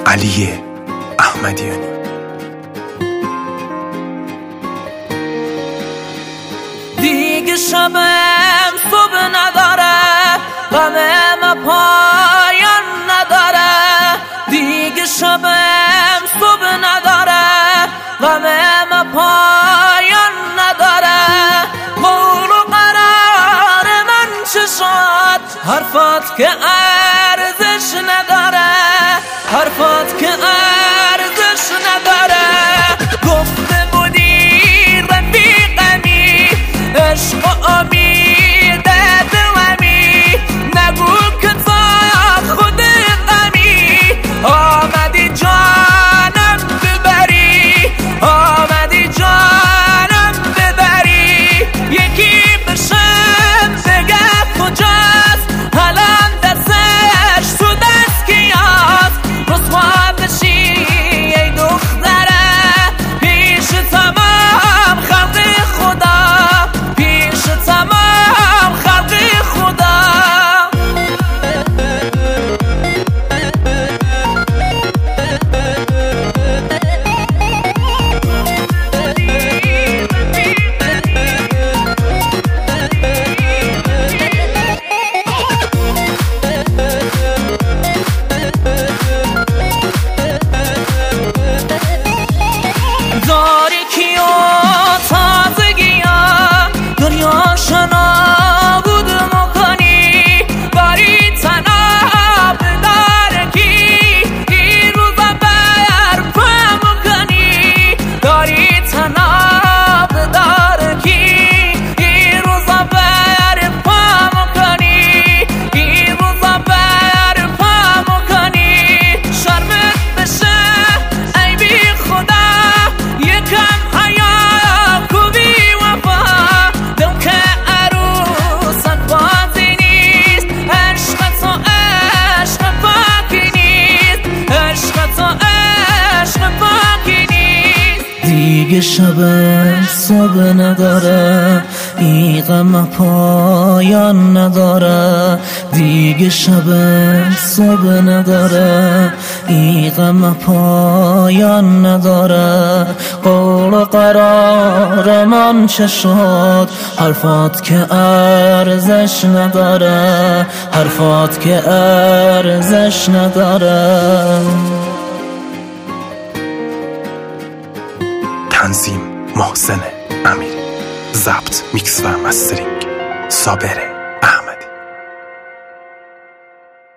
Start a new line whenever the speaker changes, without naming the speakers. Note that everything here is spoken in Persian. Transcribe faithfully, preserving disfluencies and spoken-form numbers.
علی احمدیانی.
دیگه شبم صبح نداره، غمم پایان نداره. دیگه شبم صبح نداره، غمم پایان نداره. قول و قرار من چه شد، حرفات که ارزش نداره، حرفات که ارزش نداره. گفته بودی رفیقمی، عشق و امید دلمی، نگو که تا خود غمی. آمدی جانم ببری، آمدی جانم ببری. یکی بشم بگه کجاست، الان دستش تو دست کیاست. رسوا بشی ای دختره، پیش تمام خلق خدا، پیش تمام خلق خدا. تاریکی و تازگی ها دنیا شنا بود مکنی، باری تناب دارکی این روزا بر پا مکنی. داری تناب دارکی این روزا بر پا مکنی، این روزا بر پا مکنی. شرمت بشه ای بی خدا، یکم حیا کوبی وفا. دم که عروسک بازی نیست، عشق تو عشق پاکی نیست، عشق تو عشق پاکی نیست. دیگه شب صبح نداره، این غم پایان نداره. دیگه شب صبح نداره، این غم پایان نداره. قول و قرار من چه شد، حرفات که ارزش نداره، حرفات که ارزش نداره.
تنظیم محسن امیری، ضبط میکس و مسترینگ صابره.